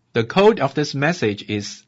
The code of this message is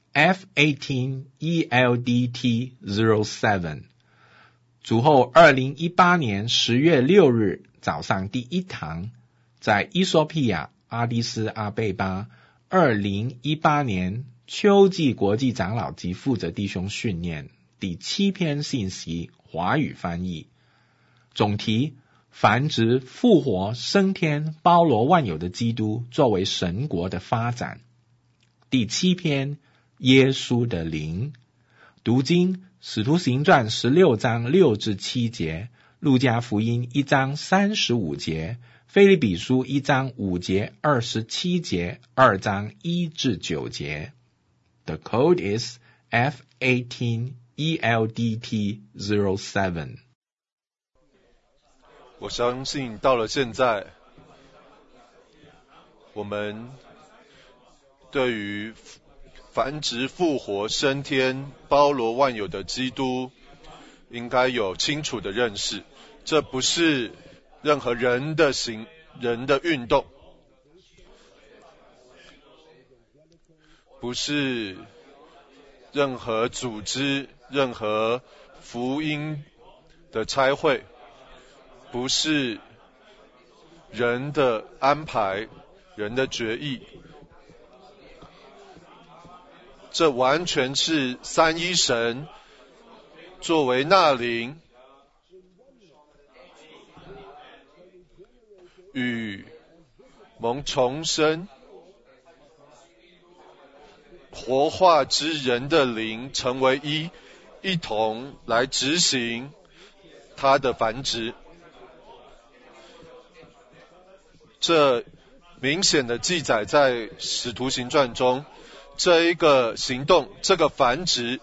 F18ELDT07。主后2018年10月6日早上第一堂，在伊索比亚阿迪斯阿贝巴2018年秋季国际长老及负责弟兄训练第7篇信息华语翻译。总题：繁殖、复活、升天、包罗万有的基督作为神国的发展。第7篇：耶稣的灵。读经：使徒行传16章6至7节，路加福音1章35节，腓立比书1章5节27节，2章1至9节。The code is F18ELDT07。 我相信到了现在，我们对于繁殖、复活、升天、包罗万有的基督应该有清楚的认识。这不是任何人的运动，不是任何组织、任何福音的差会，不是人的安排、人的决议，这完全是三一神作为那灵与蒙重生活化之人的灵成为一同来执行它的繁殖。这明显的记载在使徒行传中，这一个行动，这个繁殖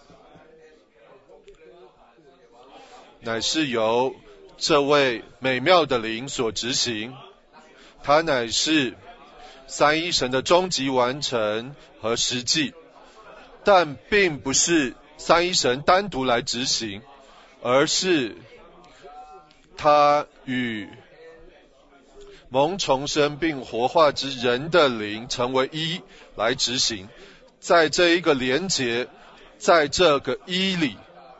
乃是由这位美妙的灵所执行，它乃是三一神的终极完成和实际，但并不是三一神单独来执行，而是他与蒙重生并活化之人的灵成为一来执行。在这一个连结，在这个一里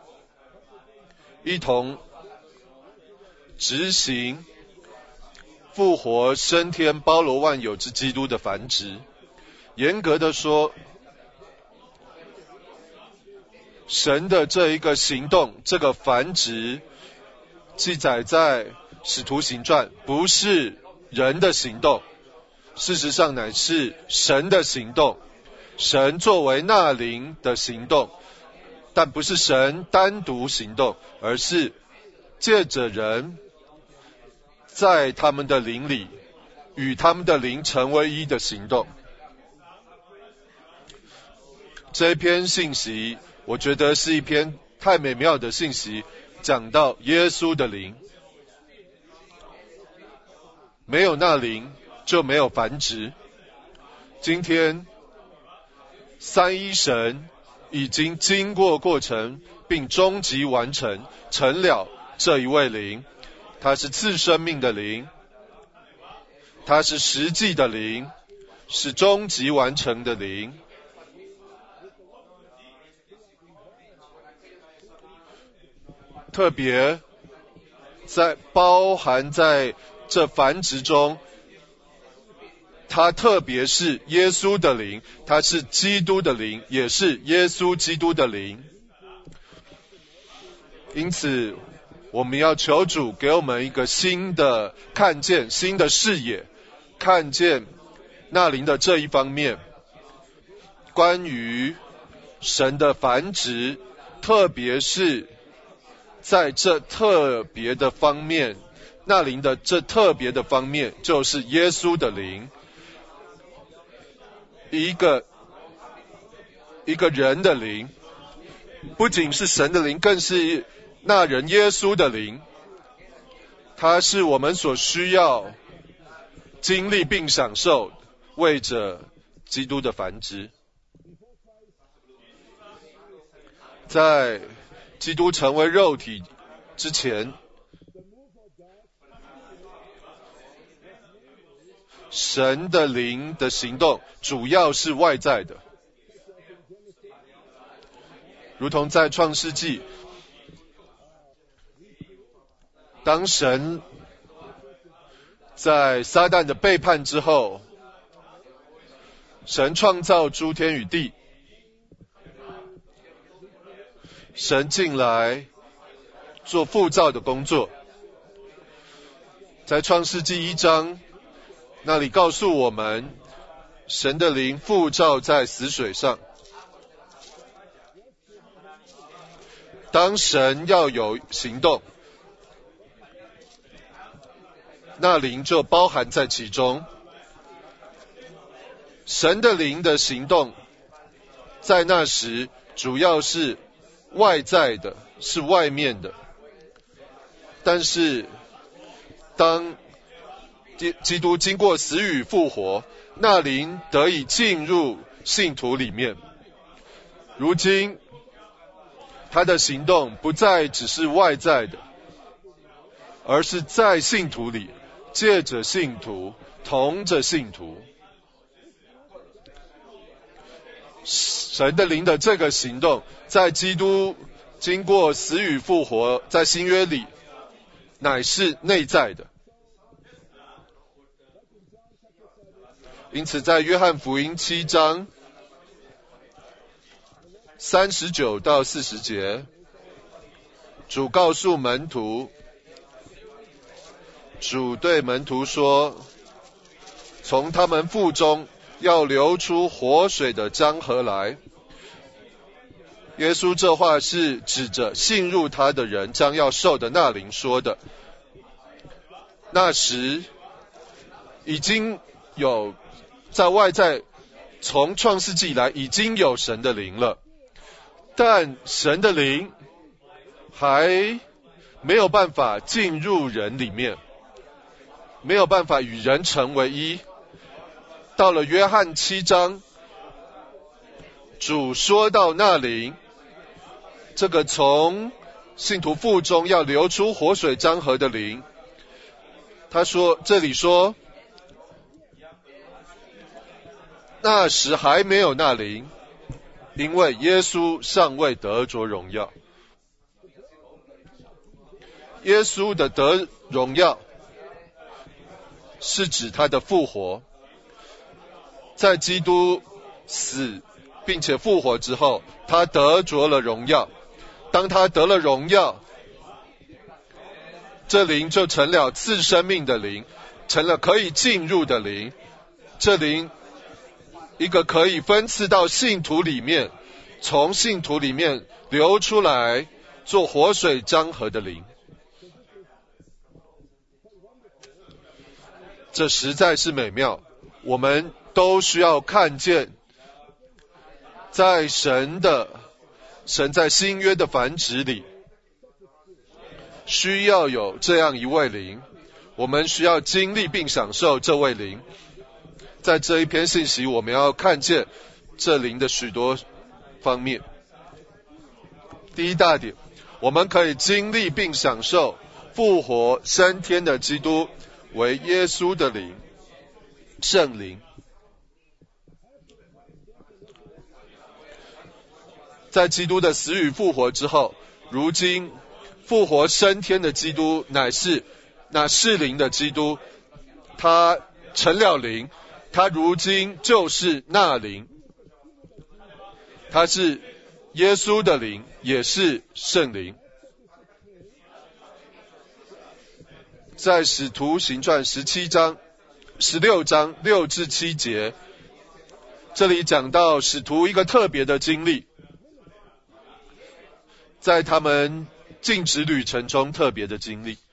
一同执行复活升天包罗万有之基督的繁殖。严格的说，神的这一个行动，这个繁殖记载在使徒行传，不是人的行动，事实上乃是神的行动，神作为那灵的行动，但不是神单独行动，而是借着人在他们的灵里与他们的灵成为一的行动。这一篇信息我觉得是一篇太美妙的信息，讲到耶稣的灵，没有那灵就没有繁殖。今天三一神已经经过过程并终极完成，成了这一位灵，他是赐生命的灵，他是实际的灵，是终极完成的灵。特别包含在这繁殖中，它特别是耶稣的灵，它是基督的灵，也是耶稣基督的灵。因此我们要求主给我们一个新的看见，新的视野，看见那灵的这一方面，关于神的繁殖，特别是在这特别的方面，那灵的这特别的方面就是耶稣的灵，一个人的灵，不仅是神的灵，更是那人耶稣的灵，他是我们所需要经历并享受，为着基督的繁殖。在基督成为肉体之前， 神的灵的行动主要是外在的，如同在创世纪，当神在撒旦的背叛之后，神创造诸天与地，神进来做复造的工作。在创世纪1章那里告诉我们，神的灵复照在死水上。当神要有行动，那灵就包含在其中。神的灵的行动在那时主要是外在的，是外面的。但是当基督经过死与复活，那灵得以进入信徒里面。如今他的行动不再只是外在的，而是在信徒里，借着信徒，同着信徒。神的灵的这个行动，在基督经过死与复活，在新约里乃是内在的。因此在约翰福音7章39到40节，主告诉门徒，主对门徒说，从他们腹中要流出活水的江河来。耶稣这话是指着信入他的人将要受的那灵说的。那时已经有在外在，从创世纪以来已经有神的灵了，但神的灵还没有办法进入人里面，没有办法与人成为一。到了约翰7章，主说到那灵，这个从信徒腹中要流出活水江河的灵，他说，这里说那时还没有那灵，因为耶稣尚未得着荣耀。耶稣的得荣耀是指他的复活，在基督死并且复活之后，他得着了荣耀。当他得了荣耀，这灵就成了赐生命的灵，成了可以进入的灵。这灵一个可以分赐到信徒里面，从信徒里面流出来做活水江河的灵。这实在是美妙，我们都需要看见，在神在新约的繁殖里，需要有这样一位灵，我们需要经历并享受这位灵。在这一篇信息，我们要看见这灵的许多方面。第一大点，我们可以经历并享受复活升天的基督为耶稣的灵，圣灵。在基督的死与复活之后，如今复活升天的基督乃是那是灵的基督，他成了灵，他如今就是那灵，他是耶稣的灵，也是圣灵。在使徒行传16章6至7节，这里讲到使徒一个特别的经历，在他们禁止旅程中特别的经历。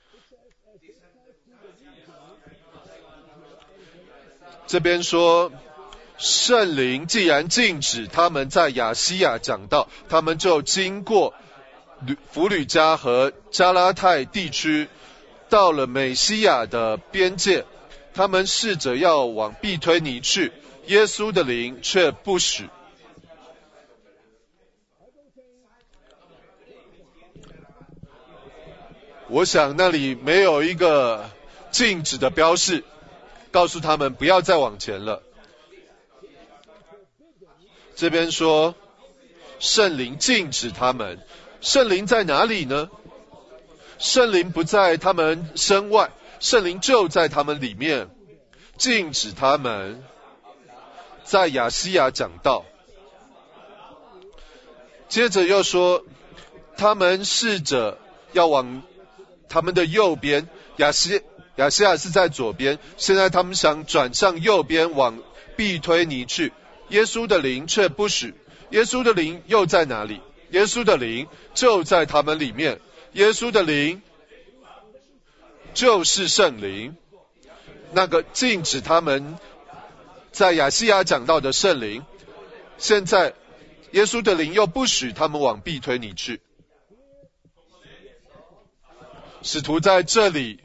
这边说，圣灵既然禁止他们在亚西亚讲道，他们就经过弗吕加和加拉太地区，到了美西亚的边界，他们试着要往庇推尼去，耶稣的灵却不许。我想那里没有一个禁止的标示， 告诉他们不要再往前了。这边说圣灵禁止他们，圣灵在哪里呢？圣灵不在他们身外，圣灵就在他们里面，禁止他们在亚西亚讲道。接着又说他们试着要往他们的右边，亚西亚是在左边，现在他们想转向右边往庇推尼去，耶稣的灵却不许。耶稣的灵又在哪里？耶稣的灵就在他们里面，耶稣的灵就是圣灵，那个禁止他们在亚西亚讲道的圣灵，现在耶稣的灵又不许他们往庇推尼去。使徒在这里，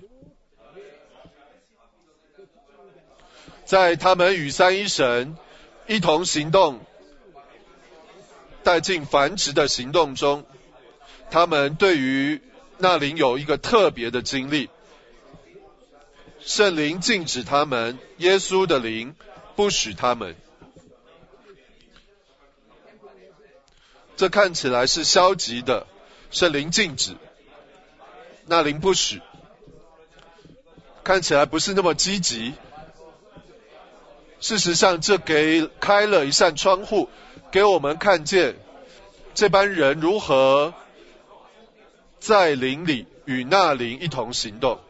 在他们与三一神一同行动，带进繁殖的行动中，他们对于那灵有一个特别的经历。圣灵禁止他们，耶稣的灵不许他们。这看起来是消极的，圣灵禁止，那灵不许，看起来不是那么积极。事实上，这开了一扇窗户，给我们看见这班人如何在灵里与那灵一同行动。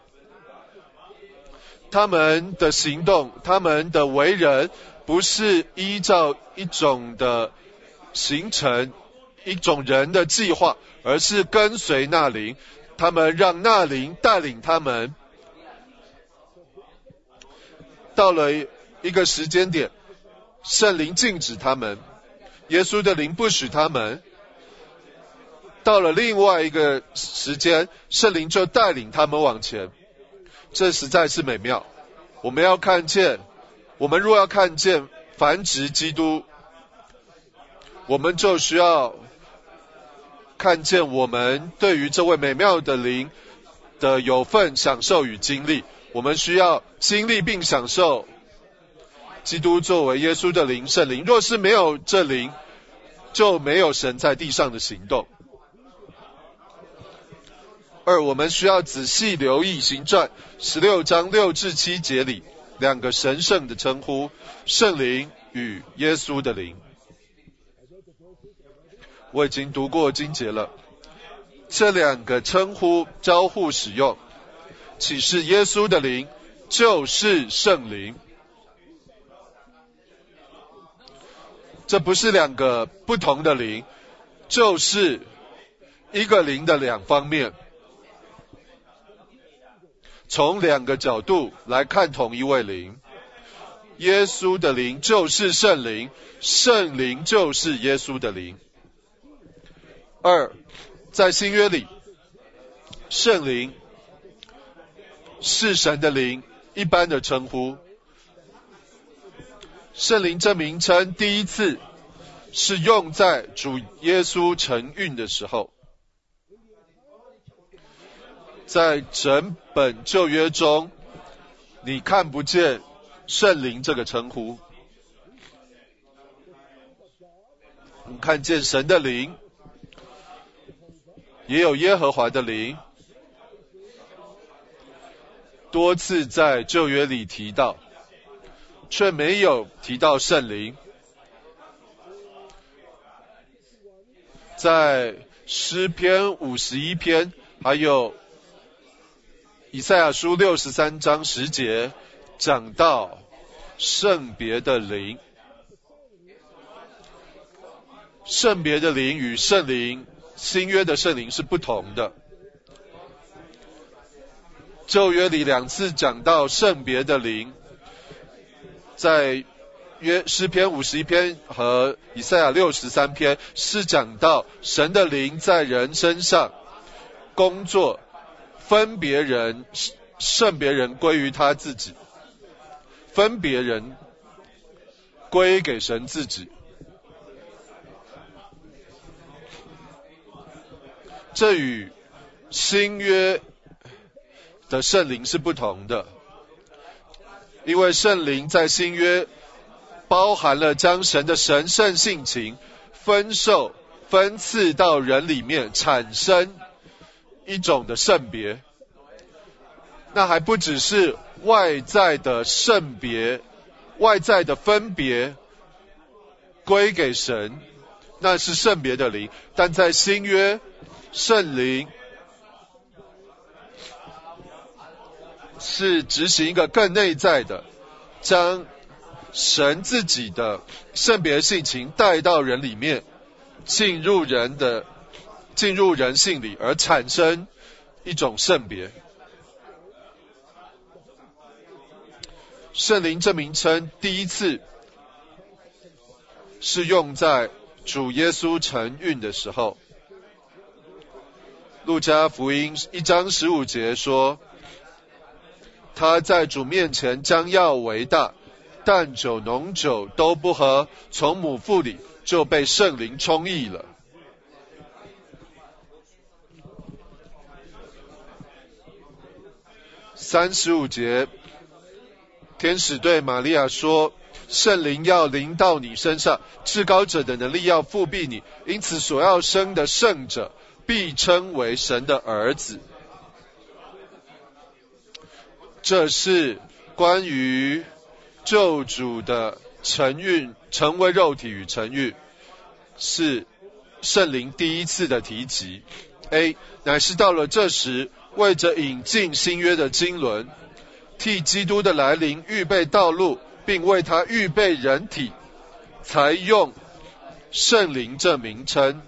他们的行动，他们的为人，不是依照一种的形成，一种人的计划，而是跟随那灵。他们让那灵带领他们，到了一个时间点，圣灵禁止他们，耶稣的灵不许他们。到了另外一个时间，圣灵就带领他们往前。这实在是美妙。我们若要看见繁殖基督，我们就需要看见我们对于这位美妙的灵的有份享受与经历。我们需要经历并享受基督作为耶稣的灵，圣灵。若是没有这灵，就没有神在地上的行动。二，我们需要仔细留意行传16章6至7节里两个神圣的称呼，圣灵与耶稣的灵。我已经读过经节了，这两个称呼交互使用，启示耶稣的灵就是圣灵。这不是两个不同的灵，就是一个灵的两方面，从两个角度来看同一位灵。耶稣的灵就是圣灵，圣灵就是耶稣的灵。二，在新约里，圣灵是神的灵一般的称呼。圣灵这名称第一次是用在主耶稣承运的时候。在整本旧约中，你看不见圣灵这个称呼，你看见神的灵，也有耶和华的灵，多次在旧约里提到，却没有提到圣灵。在诗篇51篇，还有以赛亚书63章10节讲到圣别的灵。圣别的灵与圣灵，新约的圣灵是不同的。旧约里两次讲到圣别的灵，在诗篇51篇和以赛亚63篇是讲到神的灵在人身上工作，分别人，圣别人归于他自己，分别人归给神自己。这与新约的圣灵是不同的。 因为圣灵在新约包含了将神的神圣性情分赐到人里面，产生一种的圣别。那还不只是外在的圣别，外在的分别归给神，那是圣别的灵。但在新约，圣灵是执行一个更内在的，将神自己的圣别性情带到人里面，进入人性里，而产生一种圣别。圣灵这名称第一次是用在主耶稣承运的时候。路加福音1章15节说，他在主面前将要为大，淡酒浓酒都不喝，从母腹里就被圣灵充溢了。35节，天使对玛利亚说，圣灵要临到你身上，至高者的能力要覆庇你，因此所要生的圣者必称为神的儿子。这是关于救主的承运，成为肉体与承运，是圣灵第一次的提及。A 乃是到了这时，为着引进新约的经纶，替基督的来临预备道路，并为他预备人体，才用圣灵这名称。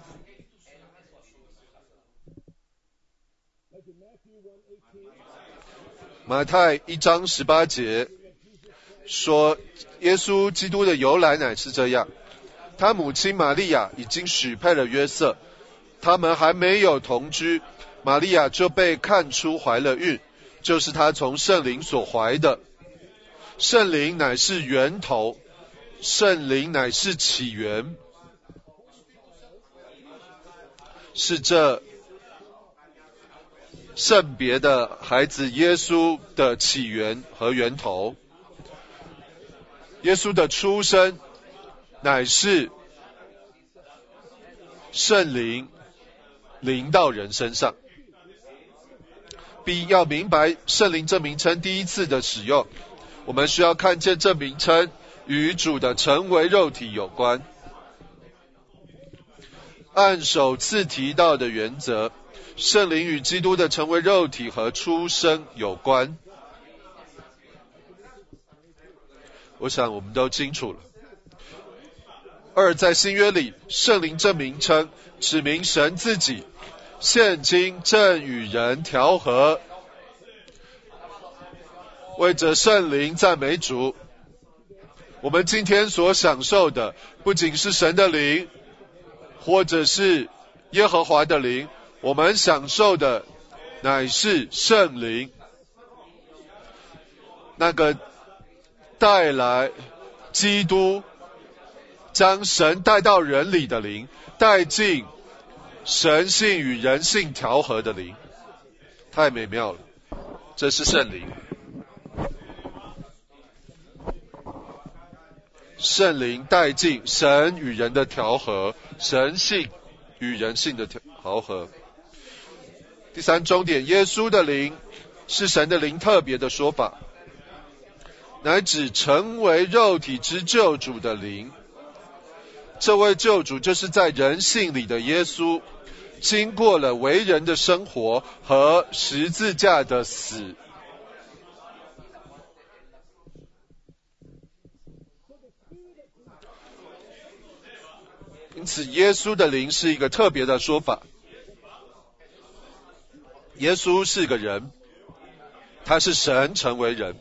马太1章18节说，耶稣基督的由来乃是这样，他母亲玛利亚已经许配了约瑟，他们还没有同居，玛利亚就被看出怀了孕，就是她从圣灵所怀的。圣灵乃是源头，圣灵乃是起源，是这圣别的孩子耶稣的起源和源头。耶稣的出生乃是圣灵临到人身上。B 要明白圣灵这名称第一次的使用，我们需要看见这名称与主的成为肉体有关。按首次提到的原则，圣灵与基督的成为肉体和出生有关。我想我们都清楚了。2在新约里，圣灵这名称指明神自己现今正与人调和。为着圣灵赞美主，我们今天所享受的不仅是神的灵，或者是耶和华的灵，我们享受的乃是圣灵，那个带来基督将神带到人里的灵，带进神性与人性调和的灵。太美妙了，这是圣灵。圣灵带进神与人的调和，神性与人性的调和。第三重点，耶稣的灵是神的灵特别的说法，乃指成为肉体之救主的灵。这位救主就是在人性里的耶稣，经过了为人的生活和十字架的死。因此耶稣的灵是一个特别的说法。耶稣是个人，他是神成为人，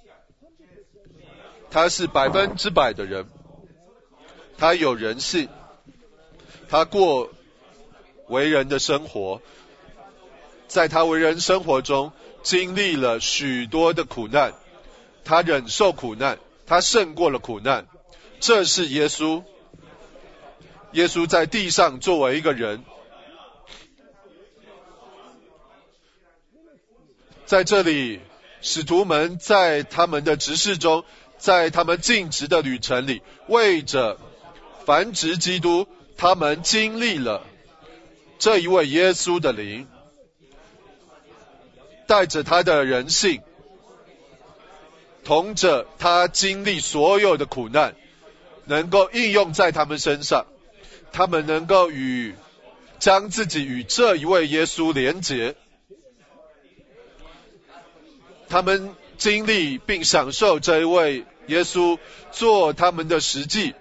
他是100%的人，他有人性，他过为人的生活，在他为人生活中经历了许多的苦难，他忍受苦难，他胜过了苦难。这是耶稣。耶稣在地上作为一个人，在这里使徒们在他们的执事中，在他们尽职的旅程里，为着繁殖基督，他们经历了这一位耶稣的灵，带着他的人性，同着他经历所有的苦难，能够应用在他们身上。他们能够将自己与这一位耶稣连结，他们经历并享受这一位耶稣做他们的实际，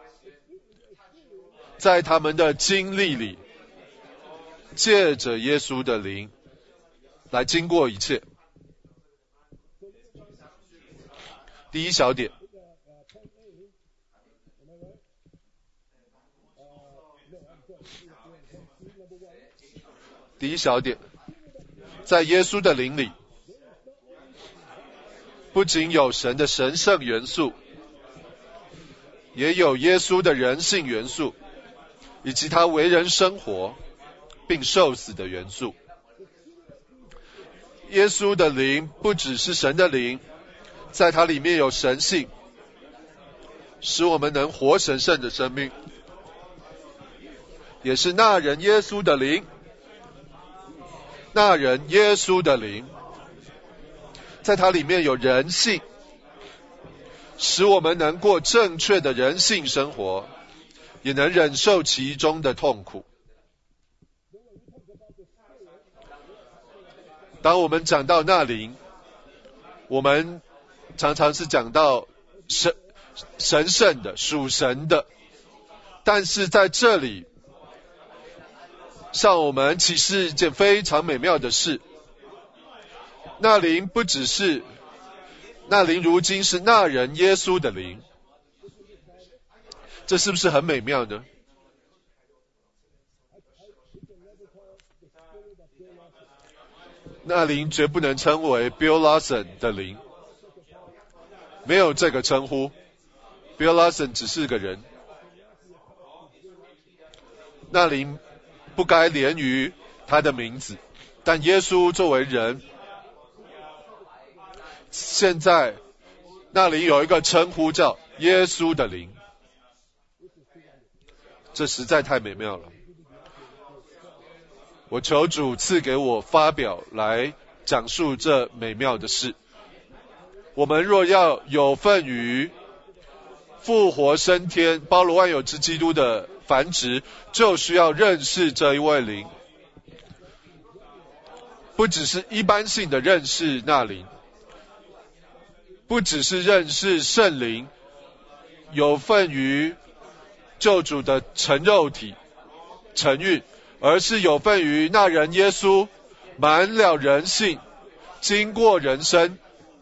在他们的经历里，借着耶稣的灵来经过一切。第一小点，在耶稣的灵里，不仅有神的神圣元素，也有耶稣的人性元素，以及他为人生活并受死的元素。耶稣的灵不只是神的灵，在它里面有神性，使我们能活神圣的生命，也是那人耶稣的灵。那人耶稣的灵，在它里面有人性，使我们能过正确的人性生活，也能忍受其中的痛苦。当我们讲到那灵，我们常常是讲到神圣的、属神的，但是在这里向我们启示一件非常美妙的事。那灵不只是，那灵如今是那人耶稣的灵，这是不是很美妙呢？那灵绝不能称为 Bill Lawson 的灵，没有这个称呼。Bill Lawson 只是个人，那灵不该连于他的名字，但耶稣作为人，现在那灵有一个称呼叫耶稣的灵，这实在太美妙了。我求主赐给我发表来讲述这美妙的事。我们若要有份于复活升天、包罗万有之基督的繁殖，就需要认识这一位灵，不只是一般性的认识那灵，不只是认识圣灵，有份于救主的成肉体、成运，而是有份于那人耶稣，满了人性，经过人生，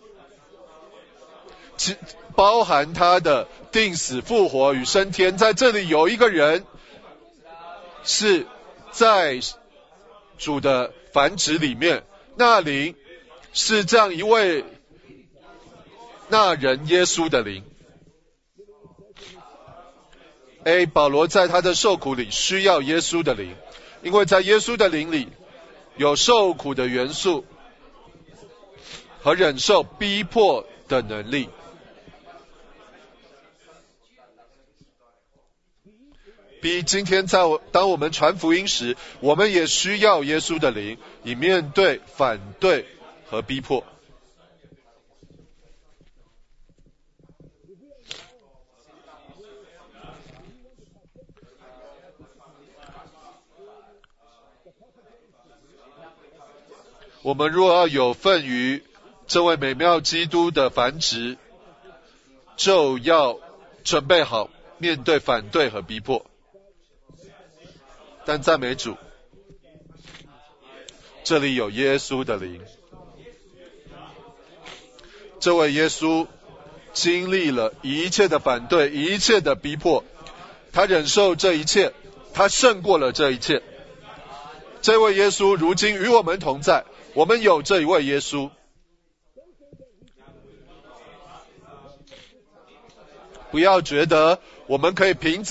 包含他的定死复活与升天。在这里有一个人是在主的繁殖里面，那灵是这样一位那人耶稣的灵。保罗在他的受苦里需要耶稣的灵，因为在耶稣的灵里有受苦的元素和忍受逼迫的能力。今天当我们传福音时，我们也需要耶稣的灵，以面对反对和逼迫。我们若要有份于这位美妙基督的繁殖，就要准备好面对反对和逼迫。但赞美主，这里有耶稣的灵，这位耶稣经历了一切的反对，一切的逼迫，他忍受这一切，他胜过了这一切。这位耶稣如今与我们同在，我们有这一位耶稣。不要觉得我们可以凭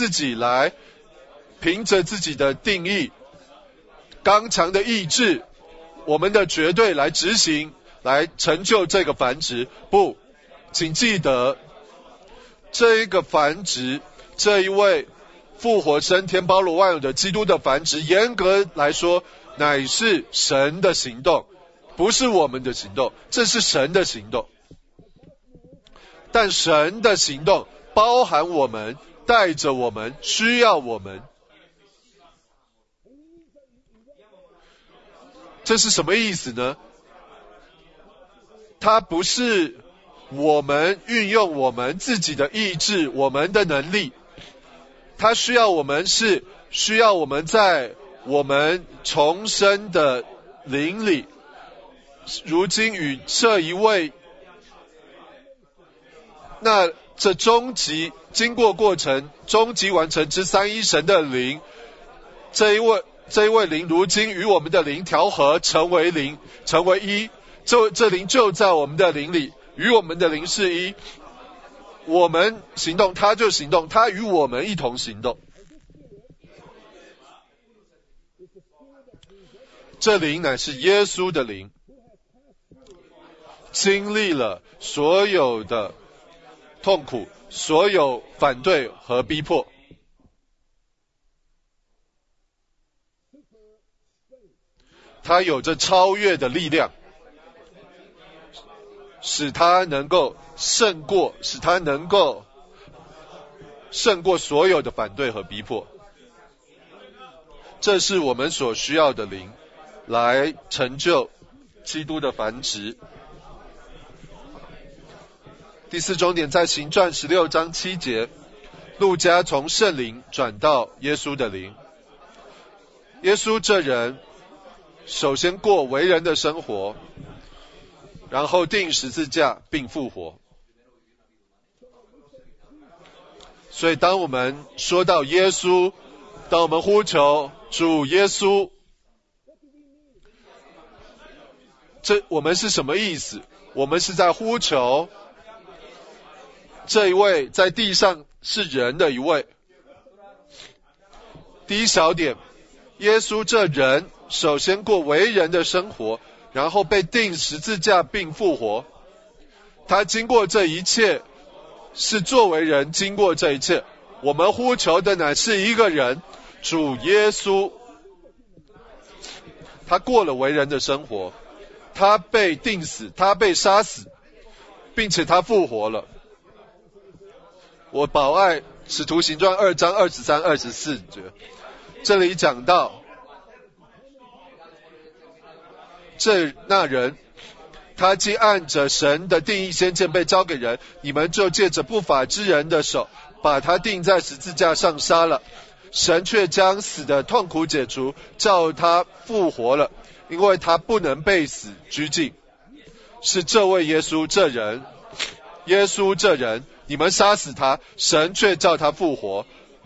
着自己的定义、刚强的意志，我们的绝对来执行来成就这个繁殖。不，请记得，这一个繁殖，这一位复活升天包罗万有的基督的繁殖，严格来说乃是神的行动，不是我们的行动，这是神的行动。但神的行动包含我们，带着我们，需要我们。这是什么意思呢？它不是我们运用我们自己的意志，我们的能力，它需要我们，是需要我们在我们重生的灵里，如今与这一位，那这终极经过过程，终极完成之三一神的灵，这一位灵如今与我们的灵调和，成为灵，成为一。这灵就在我们的灵里，与我们的灵是一。我们行动，他就行动，他与我们一同行动。这灵乃是耶稣的灵，经历了所有的痛苦，所有反对和逼迫。他有着超越的力量，使他能够胜过所有的反对和逼迫。这是我们所需要的灵，来成就基督的繁殖。第四重点在行传16章7节，路加从圣灵转到耶稣的灵。耶稣这人首先过为人的生活，然后钉十字架并复活。所以当我们说到耶稣，当我们呼求主耶稣，我们是什么意思？我们是在呼求这一位在地上是人的一位。第一小点，耶稣这人首先过为人的生活，然后被钉十字架并复活。他经过这一切，是作为人经过这一切。我们呼求的乃是一个人，主耶稣。他过了为人的生活，他被钉死，他被杀死，并且他复活了。我保爱使徒行传2章23、24节，这里讲到那人，他既按着神的定义先见被交给人，你们就借着不法之人的手把他钉在十字架上杀了。神却将死的痛苦解除，叫他复活了，因为他不能被死拘禁。是这位耶稣这人，你们杀死他，神却叫他复活。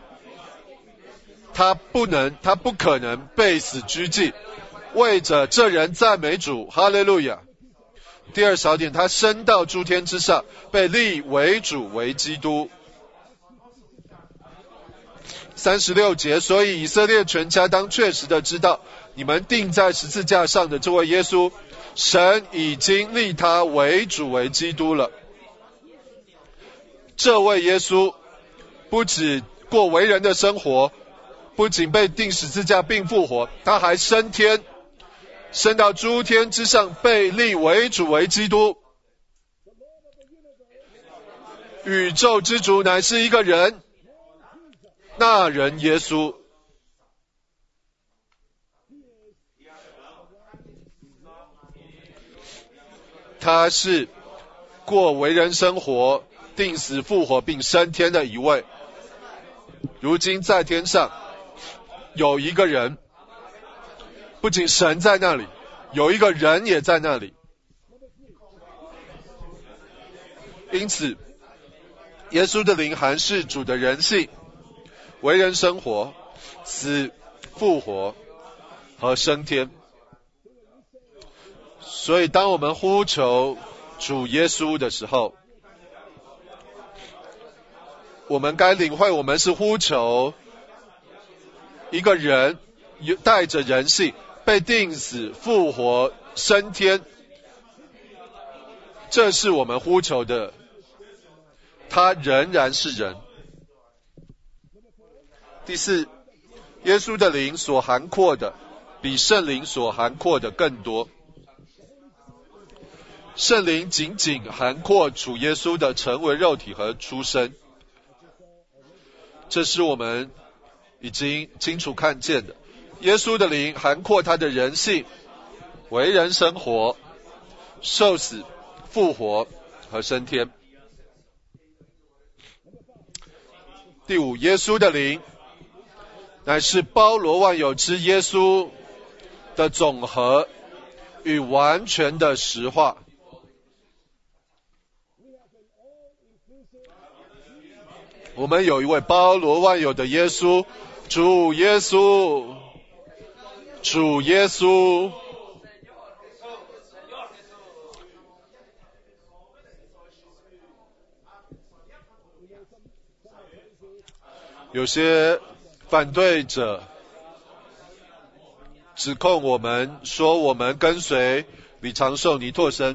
他不可能被死拘禁。为着这人赞美主，哈利路亚。第二小点，他升到诸天之上，被立为主为基督。36节，所以以色列全家当确实的知道，你们钉在十字架上的这位耶稣，神已经立他为主为基督了。这位耶稣不只过为人的生活，不仅被钉十字架并复活，他还升天，升到诸天之上，被立为主为基督。宇宙之主乃是一个人，那人耶稣。他是过为人生活，定死复活并升天的一位。如今在天上有一个人，不仅神在那里，有一个人也在那里。因此耶稣的灵含是主的人性，为人生活，死复活和升天。所以当我们呼求主耶稣的时候，我们该领会，我们是呼求一个人带着人性被钉死复活升天， 这是我们呼求的，他仍然是人。第四，耶稣的灵所涵括的比圣灵所涵括的更多。圣灵仅仅涵括主耶稣的成为肉体和出生，这是我们已经清楚看见的。耶稣的灵涵括他的人性、为人生活、受死、复活和升天。第五，耶稣的灵乃是包罗万有之耶稣的总和与完全的实化。我们有一位包罗万有的耶稣，主耶稣，主耶稣。有些反对者指控我们说我们跟随李长寿、尼拓生，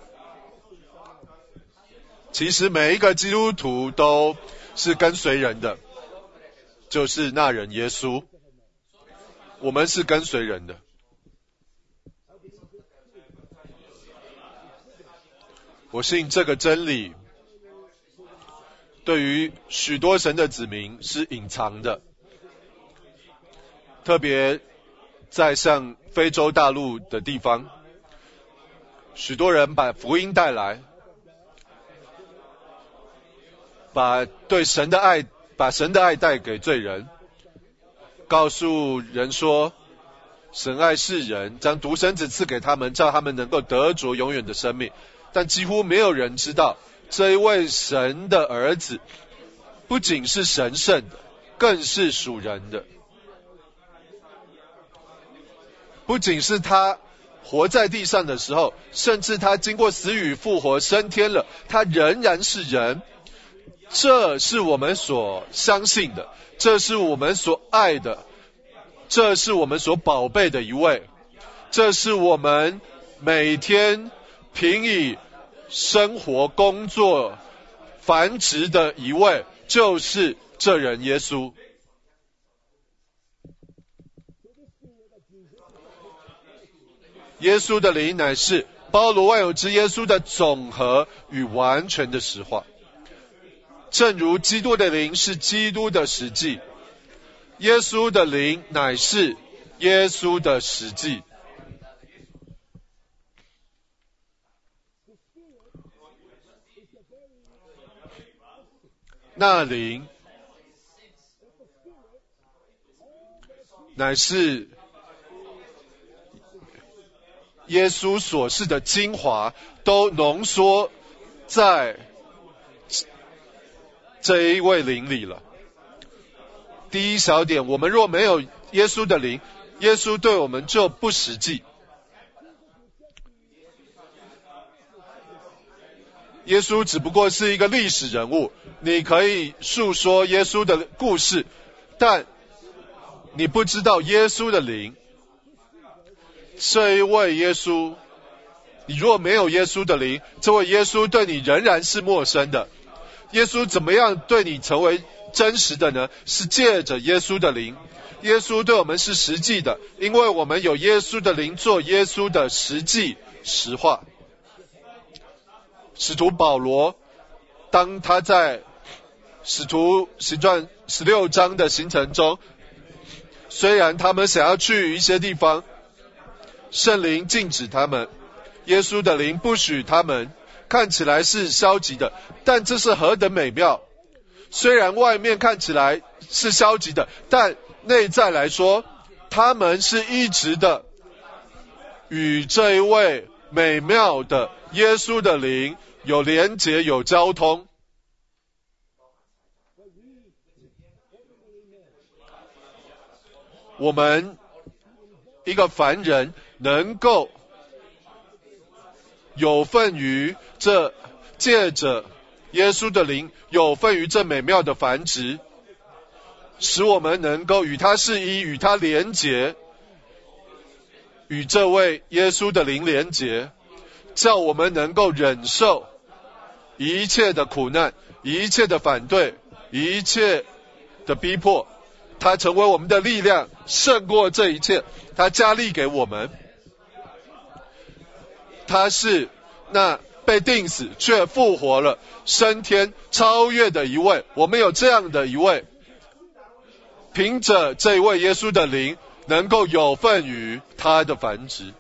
其实每一个基督徒都是跟随人的，就是那人耶稣，我们是跟随人的。我信这个真理对于许多神的子民是隐藏的，特别在像非洲大陆的地方，许多人把福音带来，把神的爱带给罪人，告诉人说神爱世人，将独生子赐给他们，叫他们能够得着永远的生命。但几乎没有人知道，这一位神的儿子不仅是神圣的，更是属人的。不仅是他活在地上的时候，甚至他经过死与复活升天了，他仍然是人。这是我们所相信的，这是我们所爱的，这是我们所宝贝的一位，这是我们每天凭以生活、工作、繁殖的一位，就是这人耶稣。耶稣的灵乃是包罗万有之耶稣的总和与完全的实化，正如基督的灵是基督的实际，耶稣的灵乃是耶稣的实际。那灵乃是耶稣所示的精华，都浓缩在这一位灵里了。第一小点，我们若没有耶稣的灵，耶稣对我们就不实际。耶稣只不过是一个历史人物，你可以述说耶稣的故事，但你不知道耶稣的灵。这一位耶稣，你若没有耶稣的灵，这位耶稣对你仍然是陌生的。耶稣怎么样对你成为真实的呢？是借着耶稣的灵。耶稣对我们是实际的，因为我们有耶稣的灵做耶稣的实际实化。使徒保罗当他在使徒行传16章的行程中，虽然他们想要去一些地方，圣灵禁止他们，耶稣的灵不许他们，看起来是消极的，但这是何等美妙。虽然外面看起来是消极的，但内在来说，他们是一直的与这一位美妙的耶稣的灵有连结，有交通。我们一个凡人能够有份于这，借着耶稣的灵有份于这美妙的繁殖，使我们能够与他是一，与他连结，与这位耶稣的灵连结， 叫我们能够忍受一切的苦难，一切的反对，一切的逼迫。他成为我们的力量，胜过这一切，他加力给我们。他是那被钉死却复活了，升天超越的一位。我们有这样的一位，凭着这一位耶稣的灵，能够有份于他的繁殖。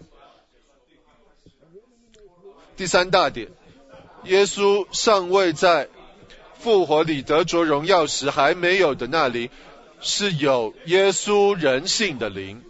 第三大点，耶稣尚未在复活里得着荣耀时还没有的那灵，是有耶稣人性的灵。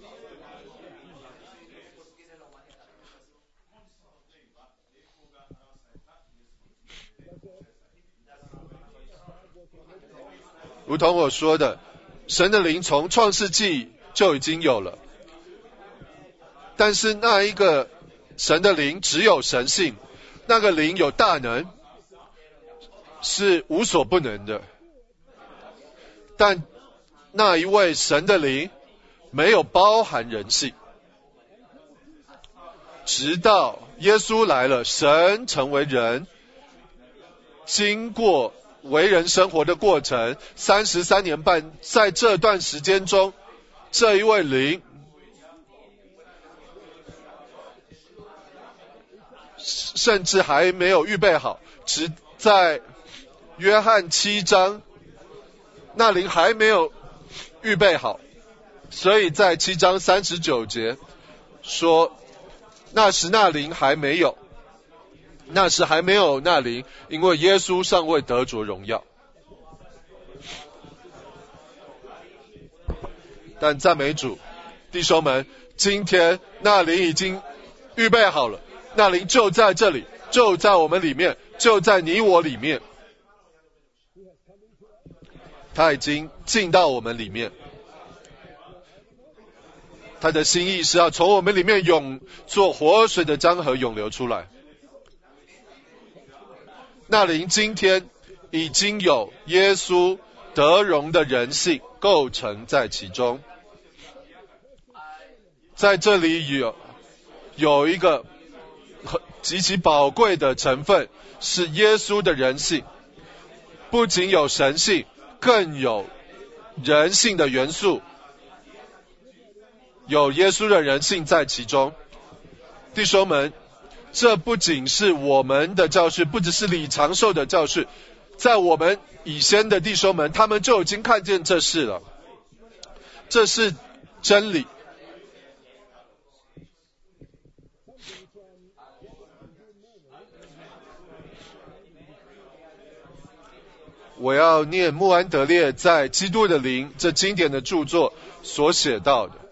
如同我说的，神的灵从创世纪就已经有了，但是那一个神的灵只有神性，那个灵有大能，是无所不能的。但那一位神的灵没有包含人性，直到耶稣来了，神成为人，经过为人生活的过程33年半，在这段时间中，这一位灵甚至还没有预备好，只在约翰7章，那灵还没有预备好，所以在7章39节说，那时那灵还没有，那时还没有那灵，因为耶稣尚未得着荣耀。但赞美主，弟兄们，今天那灵已经预备好了，那灵就在这里，就在我们里面，就在你我里面，他已经进到我们里面。他的心意是要从我们里面做活水的江河涌流出来。那灵今天已经有耶稣得荣的人性构成在其中。在这里有一个极其宝贵的成分，是耶稣的人性，不仅有神性，更有人性的元素，有耶稣的人性在其中。弟兄们，这不仅是我们的教训，不只是李长寿的教训，在我们以先的弟兄们，他们就已经看见这事了，这是真理。我要念穆安德烈在《基督的灵》这经典的著作所写到的，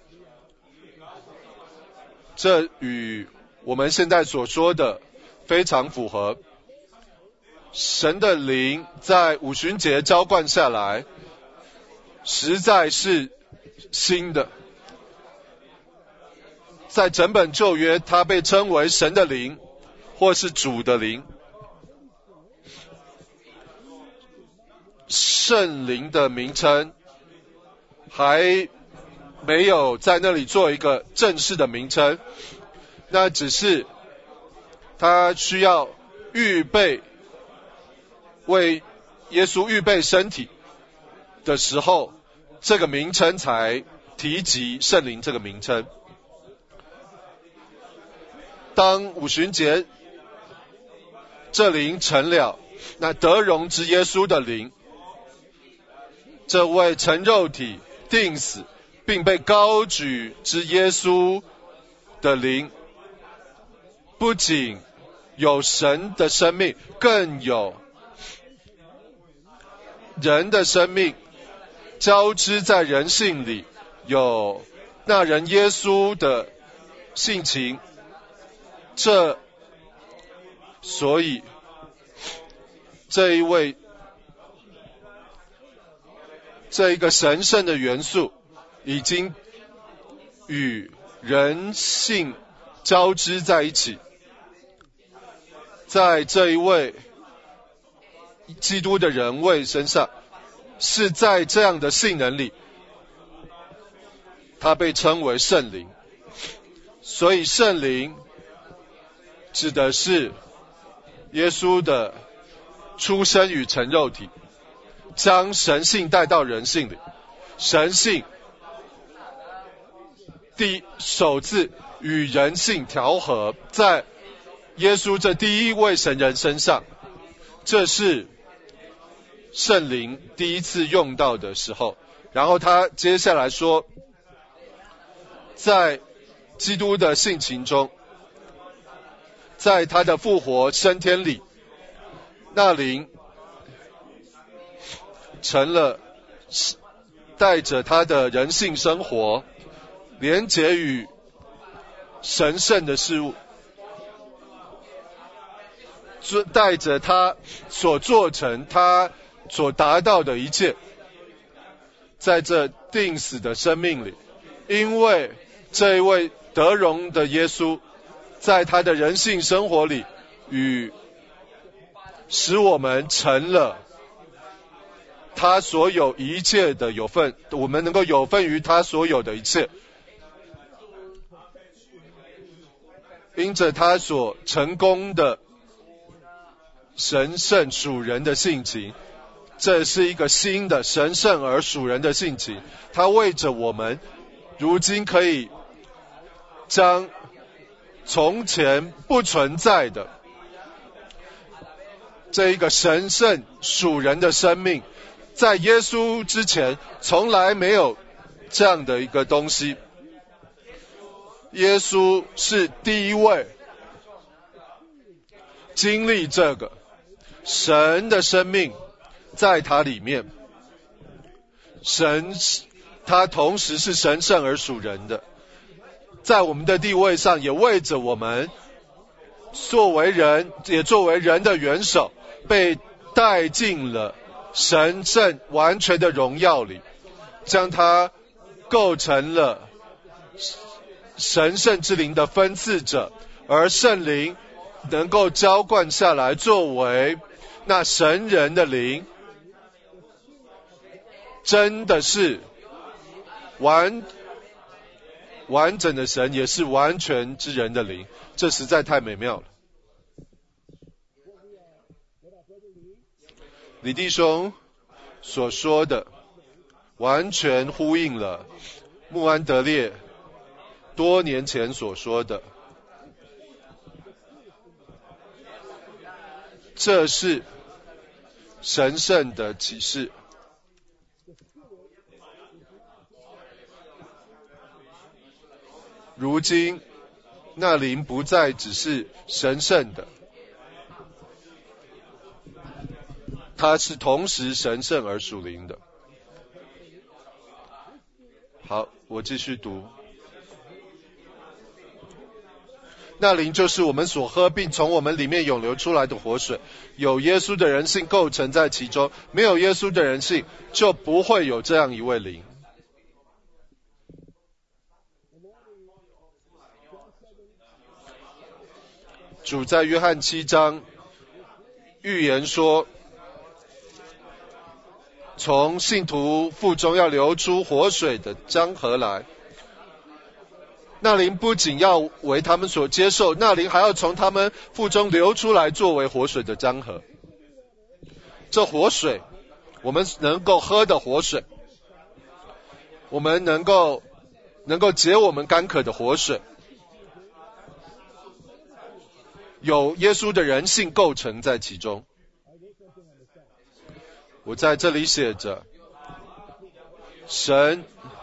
这与我们现在所说的非常符合。神的灵在五旬节浇灌下来，实在是新的。在整本旧约，它被称为神的灵，或是主的灵。圣灵的名称还没有在那里做一个正式的名称，那只是他需要预备，为耶稣预备身体的时候，这个名称才提及圣灵这个名称。当五旬节这灵成了，那得荣之耶稣的灵，这位成肉体钉死并被高举之耶稣的灵，不仅有神的生命，更有人的生命交织在人性里，有那人耶稣的性情。所以这一个神圣的元素已经与人性交织在一起，在这一位基督的人位身上，是在这样的性能里，他被称为圣灵。所以圣灵指的是耶稣的出生与成肉体，将神性带到人性里，神性首次与人性调和，在耶稣这第一位神人身上，这是圣灵第一次用到的时候。然后他接下来说，在基督的性情中，在他的复活升天里，那灵成了带着他的人性生活，连结于神圣的事物，带着他所做成他所达到的一切，在这定死的生命里，因为这一位得荣的耶稣在他的人性生活里使我们成了他所有一切的有份，我们能够有份于他所有的一切，因着他所成功的神圣属人的性情，这是一个新的神圣而属人的性情，他为着我们如今可以将从前不存在的这一个神圣属人的生命，在耶稣之前从来没有这样的一个东西。耶稣是第一位经历这个神的生命在他里面，他同时是神圣而属人的，在我们的地位上也为着我们作为人，也作为人的元首，被带进了神圣完全的荣耀里，将他构成了神圣之灵的分赐者，而圣灵能够浇灌下来，作为那神人的灵，真的是完整的神，也是完全之人的灵，这实在太美妙了。李弟兄所说的完全呼应了穆安德烈多年前所说的，这是神圣的启示。如今那灵不再只是神圣的，它是同时神圣而属灵的。好，我继续读。那灵就是我们所喝并从我们里面涌流出来的活水，有耶稣的人性构成在其中，没有耶稣的人性就不会有这样一位灵。主在约翰7章预言说，从信徒腹中要流出活水的江河来。那灵不仅要为他们所接受，那灵还要从他们腹中流出来，作为活水的江河。这活水，我们能够喝的活水，我们能够解我们干渴的活水，有耶稣的人性构成在其中。我在这里写着，神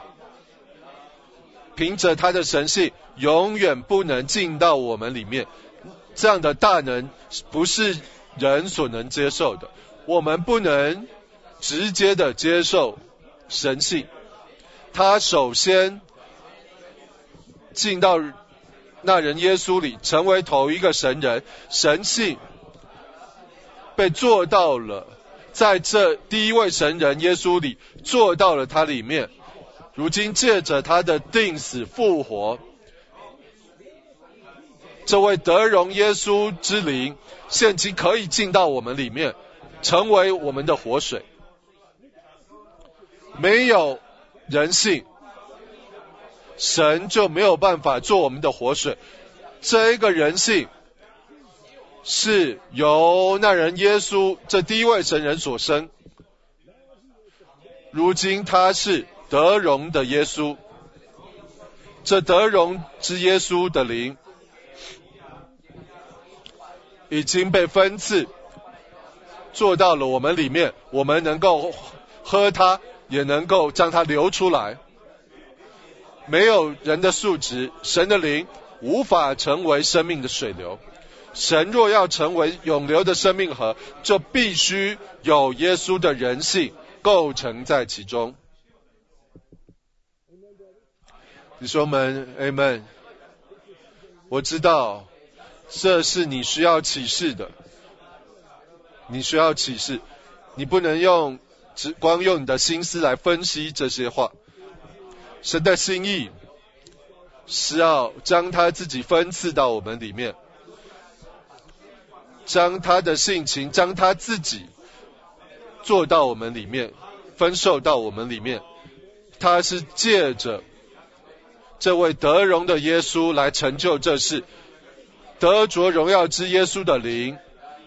凭着他的神性永远不能进到我们里面，这样的大能不是人所能接受的，我们不能直接的接受神性。他首先进到那人耶稣里，成为头一个神人，神性被做到了，在这第一位神人耶稣里做到了他里面。如今借着他的定死复活，这位得荣耶稣之灵现今可以进到我们里面，成为我们的活水。没有人性，神就没有办法做我们的活水。这一个人性是由那人耶稣这第一位神人所生，如今他是得荣的耶稣，这得荣之耶稣的灵已经被分赐做到了我们里面，我们能够喝它，也能够将它流出来。没有人的素质，神的灵无法成为生命的水流。神若要成为永流的生命河，就必须有耶稣的人性构成在其中。弟兄们 Amen。 我知道这是你需要启示的，你需要启示，你不能只光用你的心思来分析这些话。神的心意是要将他自己分赐到我们里面，将他的性情，将他自己做到我们里面，分授到我们里面。他是借着这位得荣的耶稣来成就这事，得着荣耀之耶稣的灵，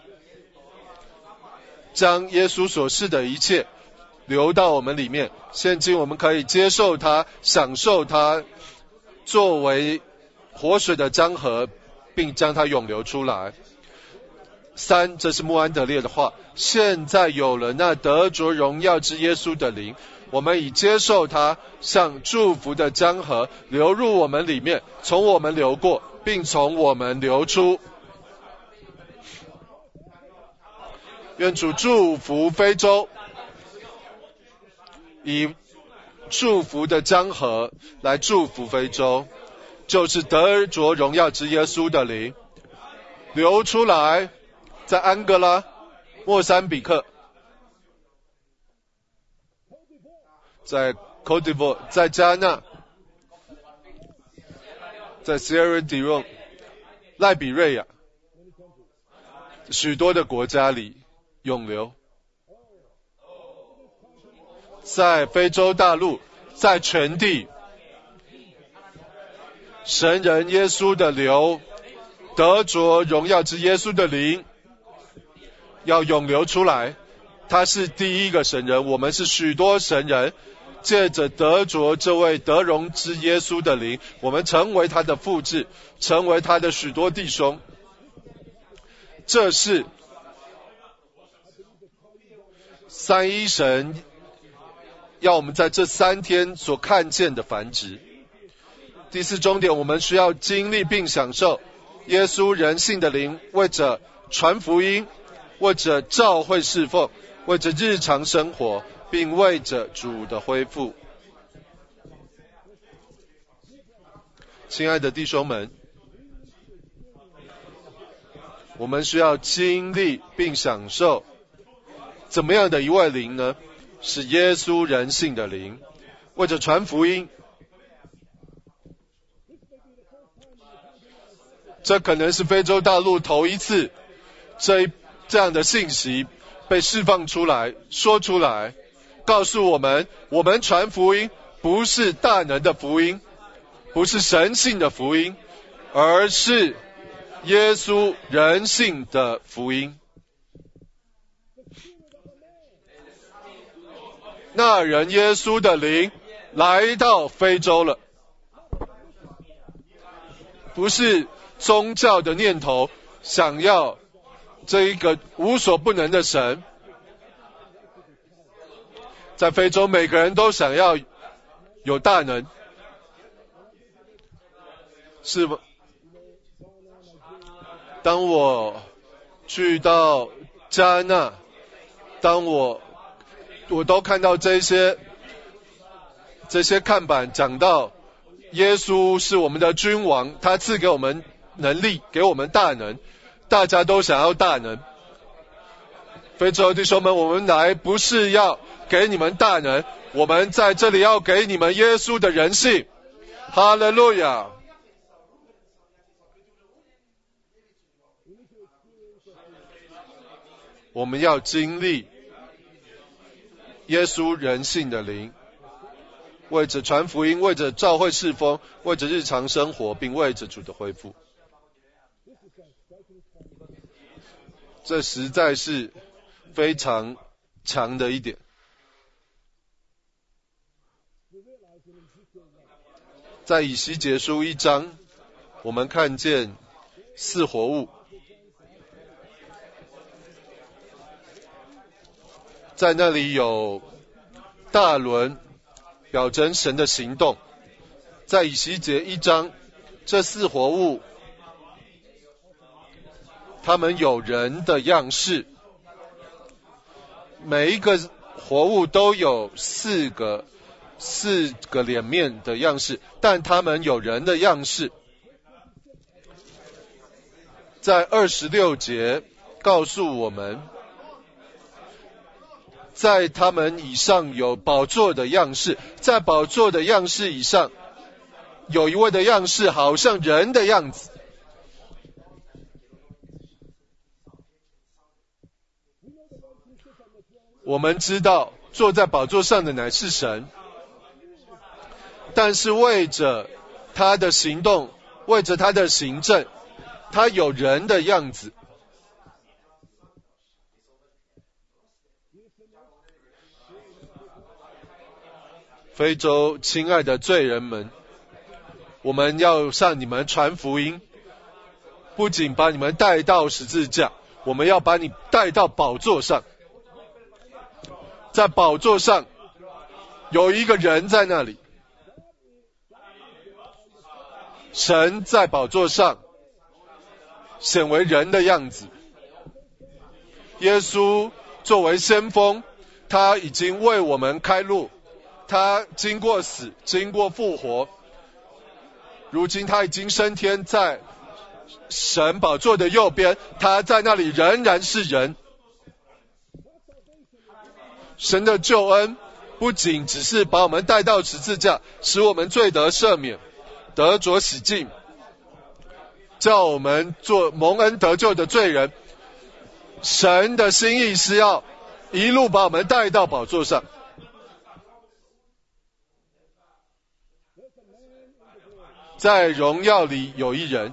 将耶稣所示的一切流到我们里面。现今我们可以接受它，享受它，作为活水的江河，并将它涌流出来。3，这是穆安德烈的话，现在有了那得着荣耀之耶稣的灵，我们已接受它，像祝福的江河流入我们里面，从我们流过，并从我们流出。愿主祝福非洲，以祝福的江河来祝福非洲，就是得着荣耀之耶稣的灵流出来，在安哥拉、莫桑比克，在 Côte d'Ivoire， 在加纳，在 Sierra Leone、 赖比瑞亚，许多的国家里涌流。在非洲大陆，在全地，神人耶稣的流，得着荣耀之耶稣的灵要涌流出来。他是第一个神人，我们是许多神人，借着得着这位得荣之耶稣的灵，我们成为他的复制，成为他的许多弟兄。这是三一神要我们在这3天所看见的繁殖。第4重点，我们需要经历并享受耶稣人性的灵，为着传福音，为着教会侍奉，为着日常生活，并为着主的恢复。亲爱的弟兄们，我们需要经历并享受怎么样的一位灵呢？是耶稣人性的灵，为着传福音。这可能是非洲大陆头一次这样的信息被释放出来，说出来，告诉我们传福音不是大能的福音，不是神性的福音，而是耶稣人性的福音。那人耶稣的灵来到非洲了，不是宗教的念头想要这一个无所不能的神。在非洲，每个人都想要有大能，是吗？当我去到加纳，当我都看到这些看板讲到耶稣是我们的君王，他赐给我们能力，给我们大能，大家都想要大能。非洲弟兄们，我们来不是要给你们大能，我们在这里要给你们耶稣的人性。哈利路亚！我们要经历耶稣人性的灵，为着传福音，为着教会侍奉，为着日常生活，并为着主的恢复。 这实在是非常强的一点。在以西结书1章，我们看见4活物，在那里有大轮，表征神的行动。在以西结1章，这4活物，他们有人的样式，每一个活物都有四个脸面的样式，但他们有人的样式。在26节告诉我们，在他们以上有宝座的样式，在宝座的样式以上，有一位的样式好像人的样子。我们知道坐在宝座上的乃是神，但是为着他的行动，为着他的行政，他有人的样子。非洲亲爱的罪人们，我们要向你们传福音，不仅把你们带到十字架，我们要把你带到宝座上。在宝座上有一个人在那里，神在宝座上显为人的样子。耶稣作为先锋，他已经为我们开路，他经过死，经过复活，如今他已经升天，在神宝座的右边，他在那里仍然是人。神的救恩不仅只是把我们带到十字架，使我们罪得赦免，得着洗净，叫我们做蒙恩得救的罪人。神的心意是要一路把我们带到宝座上。在荣耀里有一人，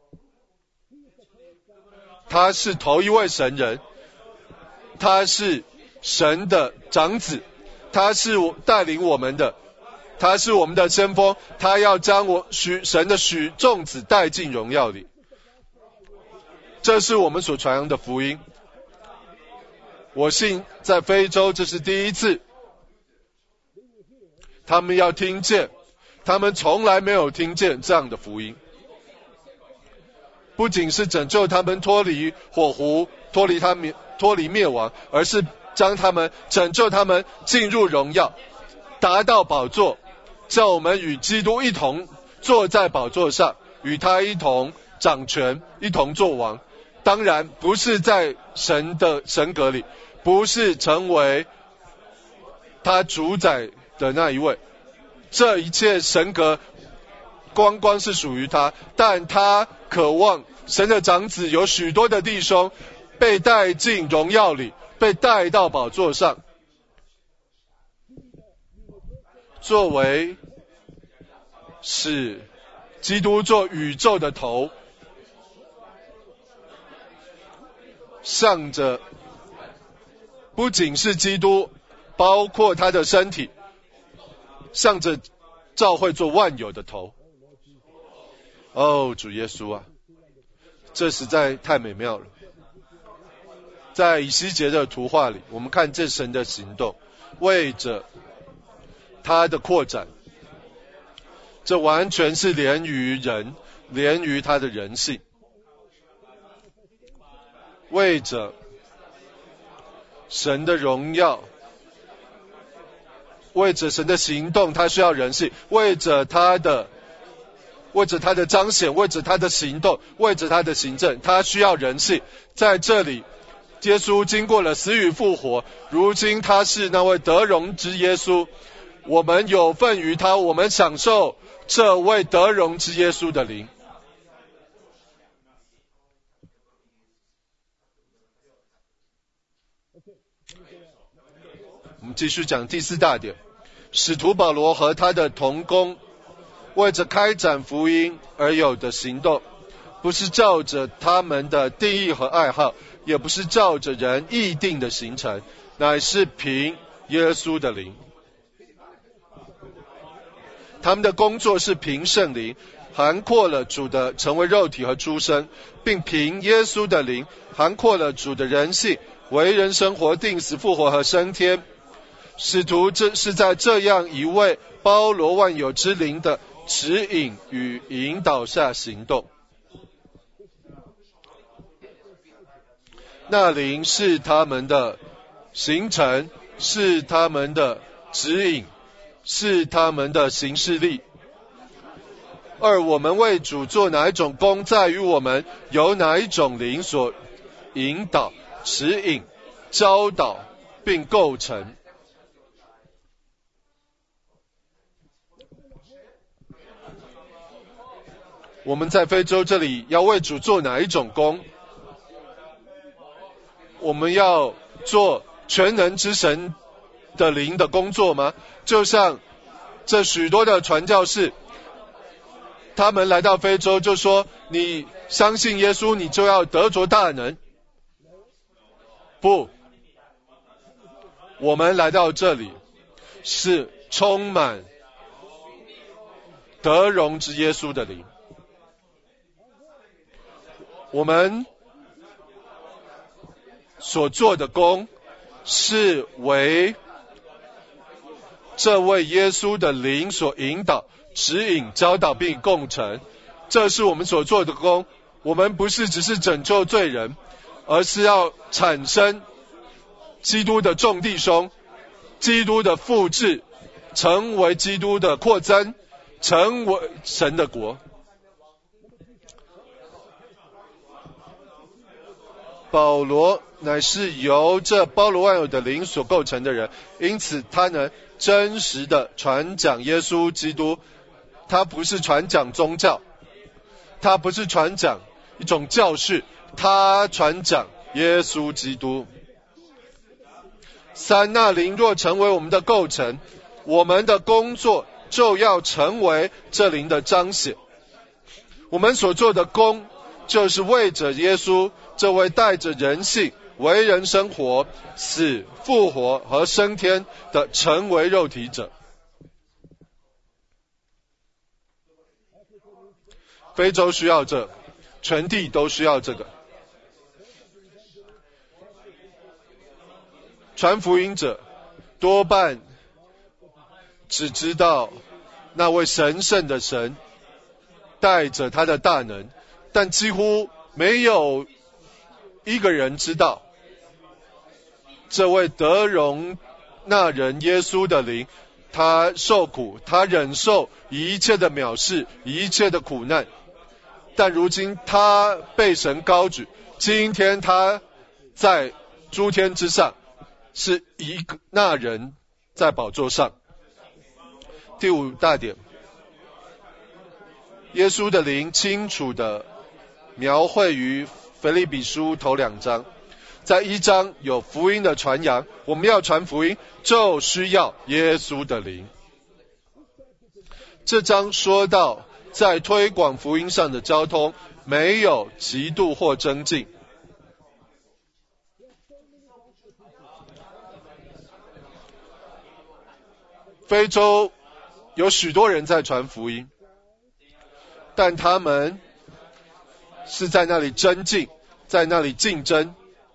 他是头一位神人，他是神的长子，他是带领我们的，他是我们的先锋，他要将神的许众子带进荣耀里。这是我们所传扬的福音。我信在非洲这是第一次，他们要听见，他们从来没有听见这样的福音。不仅是拯救他们脱离火湖，脱离灭亡，而是将他们拯救他们进入荣耀，达到宝座，叫我们与基督一同坐在宝座上，与他一同掌权，一同作王。当然不是在神的神格里，不是成为他主宰的那一位，这一切神格光光是属于他，但他渴望神的长子有许多的弟兄被带进荣耀里，被带到宝座上，作为使基督做宇宙的头，向着不仅是基督，包括他的身体，向着教会做万有的头。哦，主耶稣啊，这实在太美妙了。在以西结的图画里，我们看见神的行动，为着他的扩展，这完全是连于人，连于他的人性。为着神的荣耀，为着神的行动，他需要人性；为着他的彰显，为着他的行动，为着他的行政，他需要人性。在这里，耶稣经过了死与复活，如今他是那位得荣之耶稣，我们有份于他，我们享受这位得荣之耶稣的灵。我们继续讲第4大点，使徒保罗和他的同工为着开展福音而有的行动，不是照着他们的定义和爱好， 也不是照着人议定的行程，乃是凭耶稣的灵。他们的工作是凭圣灵，涵括了主的成为肉体和出生，并凭耶稣的灵，涵括了主的人性、为人生活、定死复活和升天。使徒是在这样一位包罗万有之灵的指引与引导下行动。那灵是他们的行程，是他们的指引，是他们的行事力。而我们为主做哪一种工，在于我们由哪一种灵所引导、指引、教导并构成。我们在非洲这里要为主做哪一种工？我们要做全能之神的灵的工作吗？就像这许多的传教士，他们来到非洲就说，你相信耶稣，你就要得着大能。不，我们来到这里是充满得荣之耶稣的灵。我们所做的工是为这位耶稣的灵所引导、指引、教导并共成，这是我们所做的工。我们不是只是拯救罪人，而是要产生基督的众弟兄，基督的复制，成为基督的扩增，成为神的国。保罗乃是由这包罗万有的灵所构成的人，因此他能真实的传讲耶稣基督。他不是传讲宗教，他不是传讲一种教训，他传讲耶稣基督。三，那灵若成为我们的构成，我们的工作就要成为这灵的彰显。我们所做的工就是为着耶稣这位带着人性、为人生活、死、复活和升天的成为肉体者。非洲需要这，全地都需要这个。传福音者多半只知道那位神圣的神带着他的大能，但几乎没有一个人知道这位得荣那人耶稣的灵，他受苦，他忍受一切的藐视，一切的苦难，但如今他被神高举，今天他在诸天之上，是一个那人在宝座上。第五大点，耶稣的灵清楚的描绘于腓立比书头2章。在1章有福音的传扬，我们要传福音就需要耶稣的灵。这章说到在推广福音上的交通没有嫉妒或争竞。非洲有许多人在传福音，但他们是在那里争竞，在那里竞争，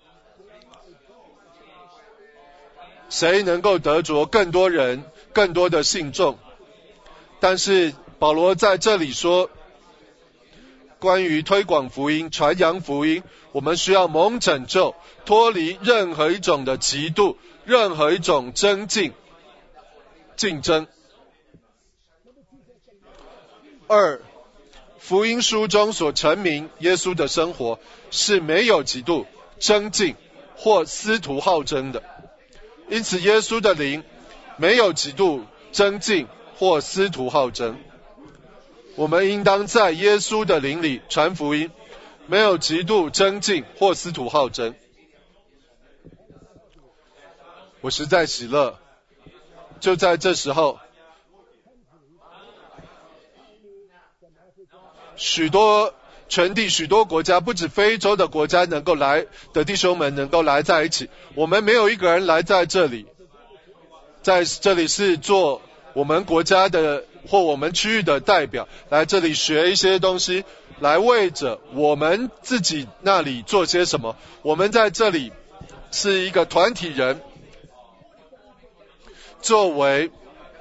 谁能够得着更多人、更多的信众。但是保罗在这里说，关于推广福音、传扬福音，我们需要蒙拯救，脱离任何一种的嫉妒，任何一种争竞、竞争。二，福音书中所陈明耶稣的生活是没有嫉妒、争竞或私图好争的，因此耶稣的灵没有嫉妒、争竞或私图好争。我们应当在耶稣的灵里传福音，没有嫉妒、争竞或私图好争。我实在喜乐，就在这时候，许多全地许多国家，不止非洲的国家能够来的弟兄们能够来在一起。我们没有一个人来在这里，在这里是做我们国家的或我们区域的代表，来这里学一些东西，来为着我们自己那里做些什么。我们在这里是一个团体人，作为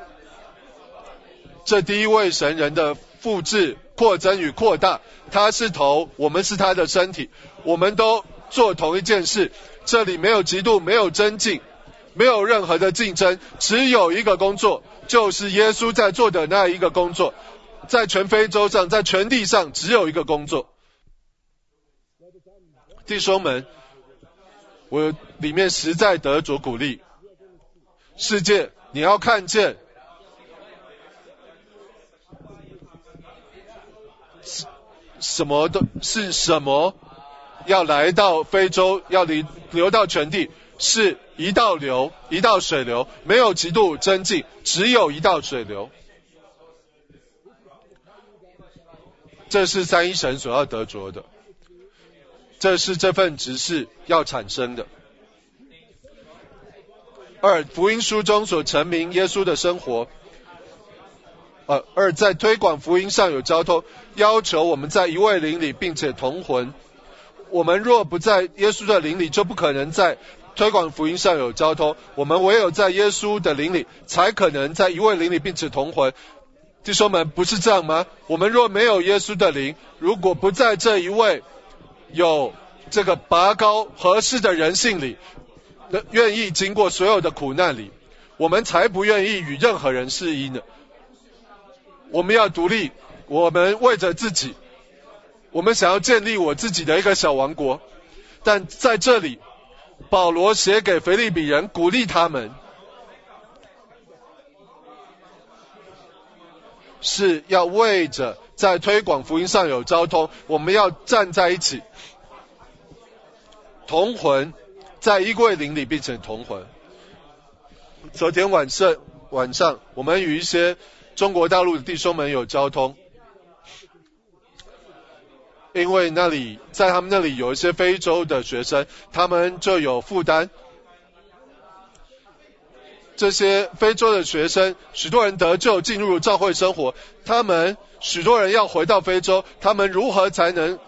这第一位神人的复制、扩增与扩大。他是头，我们是他的身体，我们都做同一件事。这里没有嫉妒，没有争竞，没有任何的竞争，只有一个工作，就是耶稣在做的那一个工作。在全非洲上，在全地上，只有一个工作。弟兄们，我里面实在得着鼓励。世界，你要看见什么都是什么要来到非洲，要流到全地，是一道流，一道水流，没有极度增进，只有一道水流。这是三一神所要得着的，这是这份职事要产生的。二，福音书中所陈明耶稣的生活。二，在推广福音上有交通，要求我们在一位灵里并且同魂。我们若不在耶稣的灵里，就不可能在推广福音上有交通。我们唯有在耶稣的灵里，才可能在一位灵里并且同魂。弟兄们，不是这样吗？我们若没有耶稣的灵，如果不在这一位有这个拔高合适的人性里，愿意经过所有的苦难里，我们才不愿意与任何人适应呢。我们要独立，我们为着自己，我们想要建立我自己的一个小王国。但在这里，保罗写给腓立比人，鼓励他们是要为着在推广福音上有交通，我们要站在一起，同魂，在一位灵里变成同魂。昨天晚上我们与一些中国大陆的弟兄们有交通，因为在他们那里有一些非洲的学生，他们就有负担。这些非洲的学生，许多人得救进入教会生活，他们许多人要回到非洲，他们如何才能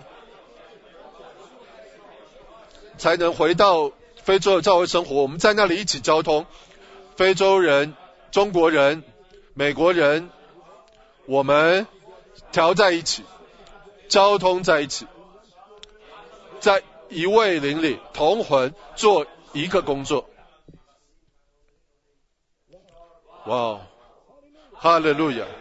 回到非洲的教会生活？我们在那里一起交通，非洲人、中国人、美国人，我们调在一起，交通在一起，在一位灵里同魂做一个工作。哇，哈利路亚！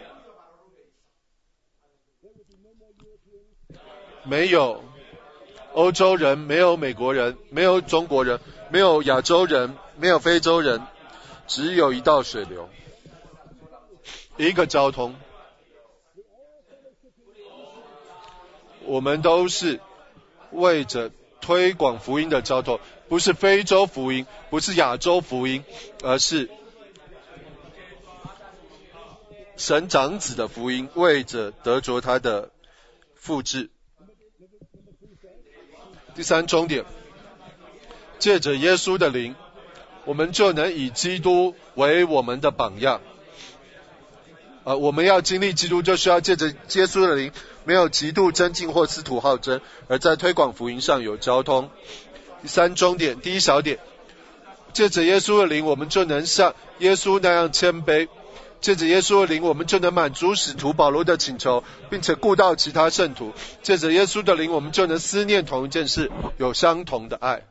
没有欧洲人，没有美国人，没有中国人，没有亚洲人，没有非洲人，只有一道水流，一个交通。我们都是为着推广福音的交通，不是非洲福音，不是亚洲福音，而是神长子的福音，为着得着他的复制。第三重点，借着耶稣的灵，我们就能以基督为我们的榜样。我们要经历基督，就需要借着耶稣的灵，没有极度争竞或私图好争，而在推广福音上有交通。第三重点，第一小点，借着耶稣的灵，我们就能像耶稣那样谦卑。借着耶稣的灵，我们就能满足使徒保罗的请求，并且顾到其他圣徒。借着耶稣的灵，我们就能思念同一件事，有相同的爱。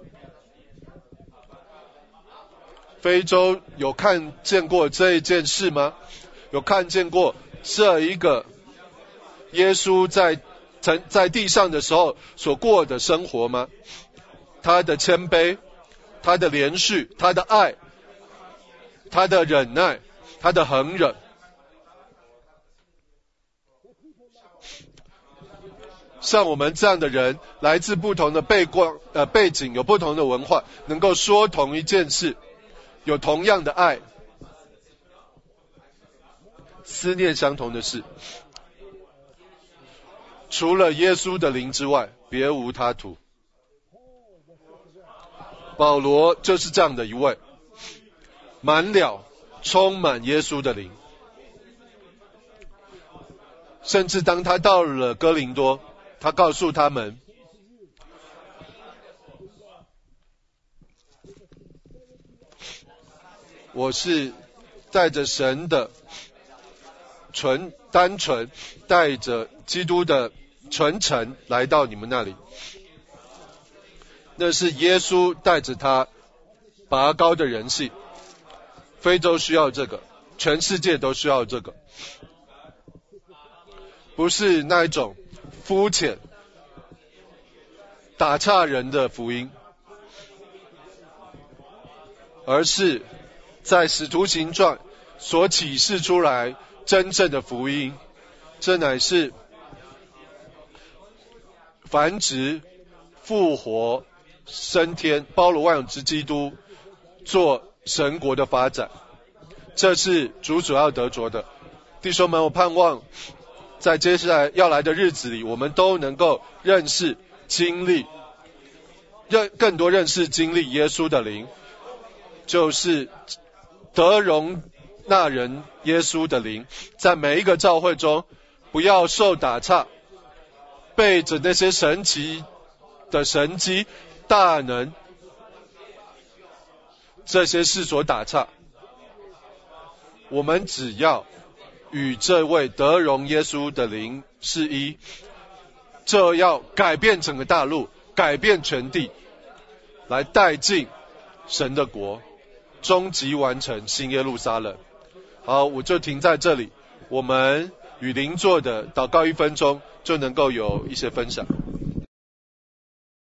非洲有看见过这一件事吗？有看见过这一个耶稣在地上的时候所过的生活吗？他的谦卑，他的连续，他的爱，他的忍耐，他的恒忍。像我们这样的人，来自不同的背景，有不同的文化，能够说同一件事，有同样的爱，思念相同的事。 除了耶稣的灵之外，别无他途。保罗就是这样的一位，满了充满耶稣的灵。甚至当他到了哥林多，他告诉他们，我是带着神的单纯，带着基督的纯诚来到你们那里。那是耶稣带着他拔高的人性。非洲需要这个，全世界都需要这个，不是那一种肤浅打岔人的福音，而是在使徒行传所启示出来真正的福音。这乃是繁殖、复活、升天、包罗万有之基督做神国的发展，这是主所要得着的。弟兄们，我盼望在接下来要来的日子里，我们都能够认识、经历，更多认识、经历耶稣的灵，就是得容那人耶稣的灵，在每一个教会中不要受打岔，被着那些神奇的神迹、大能这些事所打岔。我们只要与这位得荣耶稣的灵是一，这要改变整个大陆，改变全地，来带进神的国，终极完成新耶路撒冷。好，我就停在这里，我们与邻座的祷告1分钟就能够有一些分享。